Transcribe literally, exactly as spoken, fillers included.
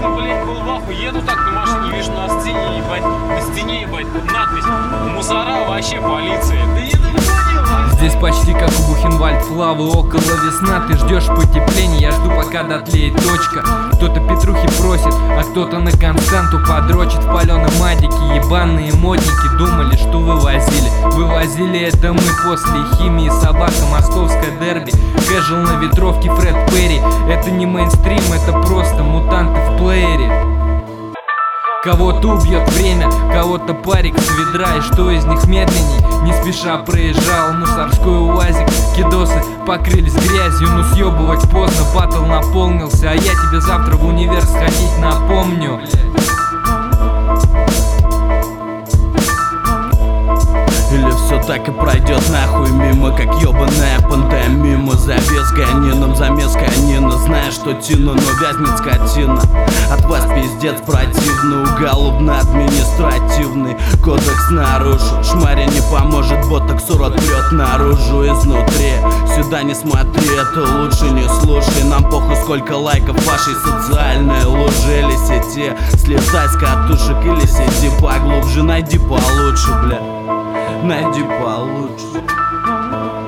что, блядь, был в ахуе. Еду так на машине, вижу на стене, ебать, на стене, ебать, надпись: мусора вообще полиция. Да я так понял. Здесь почти как у Бухенвальд, Флавы, около весна. Ты ждешь потепления, я жду, пока дотлеет точка. Кто-то Петрухи просит, а кто-то на Константу подрочит в паленом адике. Ебаные модники думали, что вывозили. Вывозили это мы после химии, собака, московское дерби. Кэжуал на ветровке Фред Перри. Это не мейнстрим, это просто мутанты в плеере. Кого-то убьет время, кого-то парик с ведра. И что из них медленней? Не спеша проезжал мусорской уазик. Кидосы покрылись грязью, но съебывать поздно. Баттл наполнился, а я тебе завтра в универ сходить напомню. Или все так и пройдет нахуй мимо, как ебаная пантомима. Завес гонином, замес конина. Знаешь, что тину, но вязнет скотина. От вас пиздец противный, уголовно-административный кодекс нарушу. Шмаре не поможет, ботокс урод прет наружу изнутри. Сюда не смотри, это лучше не слушай. Нам похуй, сколько лайков вашей социальной луже или сети. Слезай с катушек или сиди поглубже, найди получше, бля. Найди получше.